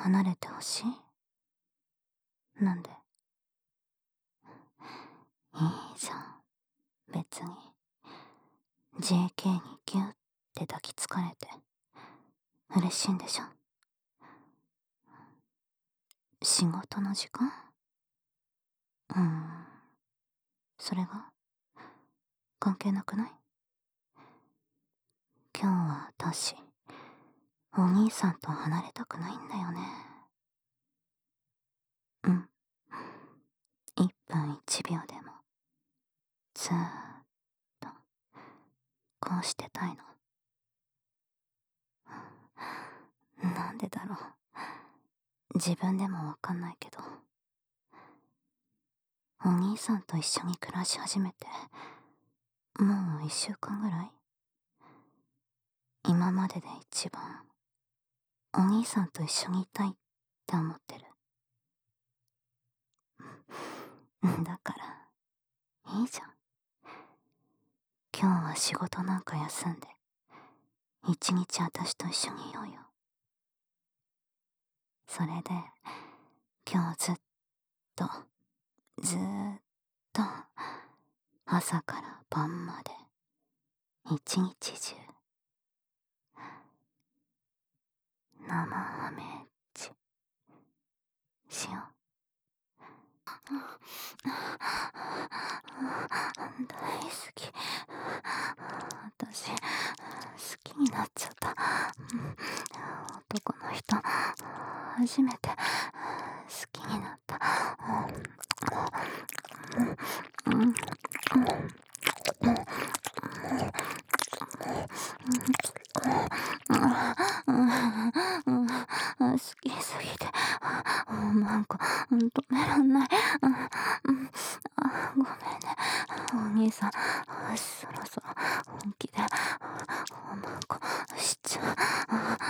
離れてほしい？なんで？いいじゃん。別に。JK にギュッて抱きつかれて、嬉しいんでしょ？仕事の時間？それが関係なくない？今日は私、お兄さんと離れたくないんだよね。1分1秒でも、ずーっと、こうしてたいの。なんでだろう。自分でもわかんないけど。お兄さんと一緒に暮らし始めて、もう1週間ぐらい？今までで一番、お兄さんと一緒にいたいって思ってる。だから、いいじゃん。今日は仕事なんか休んで、一日私と一緒にいようよ。それで、今日ずっと、ずーっと、朝から晩まで、一日中、生アメッチ、しよう。大好き。私、好きになっちゃった。男の人、初めて好きになった。好きすぎて、なんか止めらんない。ごめんね、お兄さん。そろそろ本気で